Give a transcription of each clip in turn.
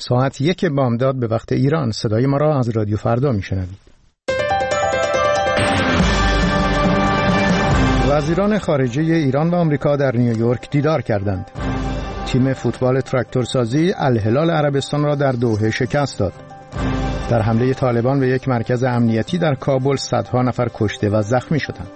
ساعت 1 بامداد به وقت ایران. صدای ما را از رادیو فردا میشنوید. وزیران خارجه ایران و آمریکا در نیویورک دیدار کردند. تیم فوتبال تراکتورسازی الهلال عربستان را در دوحه شکست داد. در حمله طالبان به یک مرکز امنیتی در کابل صدها نفر کشته و زخمی شدند.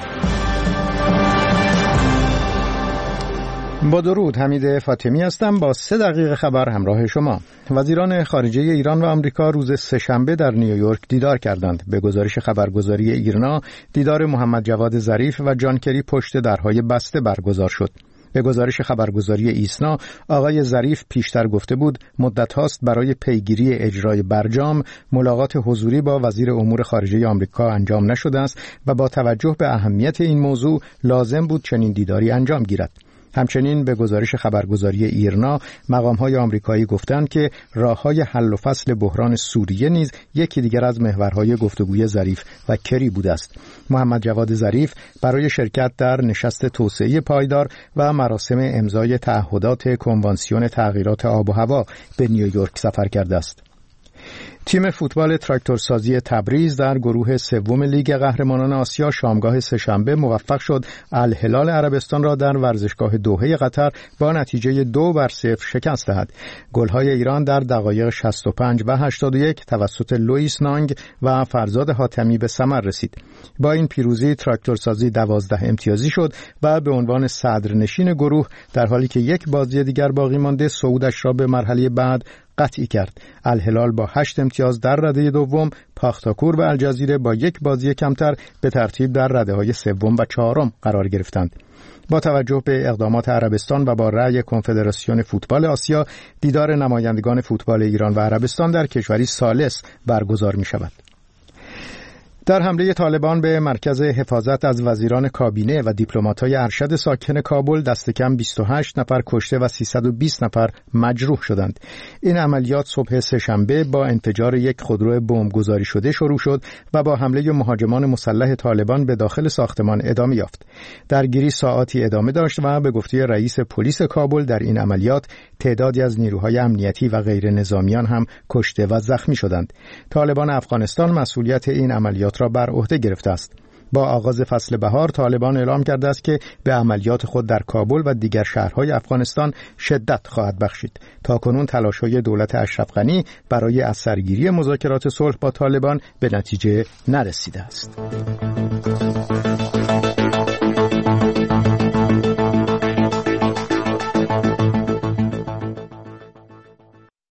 با درود، حمید فاطمی هستم. با 3 دقیقه خبر همراه شما. وزیران خارجه ایران و آمریکا روز سه‌شنبه در نیویورک دیدار کردند. به گزارش خبرگزاری ایرنا، دیدار محمد جواد ظریف و جان کری پشت درهای بسته برگزار شد. به گزارش خبرگزاری ایسنا، آقای ظریف پیشتر گفته بود مدت هاست برای پیگیری اجرای برجام ملاقات حضوری با وزیر امور خارجه آمریکا انجام نشده است و با توجه به اهمیت این موضوع لازم بود چنین دیداری انجام گیرد. همچنین به گزارش خبرگزاری ایرنا، مقام‌های آمریکایی گفتند که راه‌های حل و فصل بحران سوریه نیز یکی دیگر از محورهای گفتگوی ظریف و کری بوده است. محمد جواد ظریف برای شرکت در نشست توسعه پایدار و مراسم امضای تعهدات کنوانسیون تغییرات آب و هوا به نیویورک سفر کرده است. تیم فوتبال تراکتورسازی تبریز در گروه سوم لیگ قهرمانان آسیا شامگاه سه‌شنبه موفق شد الهلال عربستان را در ورزشگاه دوحه قطر با نتیجه 2-0 شکست دهد. گل‌های ایران در دقایق 65 و 81 توسط لوئیس نانگ و فرزاد حاتمی به ثمر رسید. با این پیروزی تراکتورسازی 12 امتیازی شد و به عنوان صدرنشین گروه در حالی که یک بازی دیگر باقی مانده صعودش را به مرحله بعد قطعی کرد. الهلال با 8 امتیاز در رده دوم، پاختاکور و الجزیره با یک بازی کمتر به ترتیب در رده‌های سوم و چهارم قرار گرفتند. با توجه به اقدامات عربستان و با رأی کنفدراسیون فوتبال آسیا، دیدار نمایندگان فوتبال ایران و عربستان در کشوری ثالث برگزار می شود. در حمله طالبان به مرکز حفاظت از وزیران کابینه و دیپلمات‌های ارشد ساکن کابل دست کم 28 نفر کشته و 320 نفر مجروح شدند. این عملیات صبح سه‌شنبه با انفجار یک خودرو بمبگذاری شده شروع شد و با حمله مهاجمان مسلح طالبان به داخل ساختمان ادامه یافت. درگیری ساعاتی ادامه داشت و به گفته رئیس پلیس کابل در این عملیات تعدادی از نیروهای امنیتی و غیر نظامیان هم کشته و زخمی شدند. طالبان افغانستان مسئولیت این عملیات را بر عهده گرفته است. با آغاز فصل بهار طالبان اعلام کرده است که به عملیات خود در کابل و دیگر شهرهای افغانستان شدت خواهد بخشید. تاکنون تلاش‌های دولت اشرف غنی برای از سرگیری مذاکرات صلح با طالبان به نتیجه نرسیده است.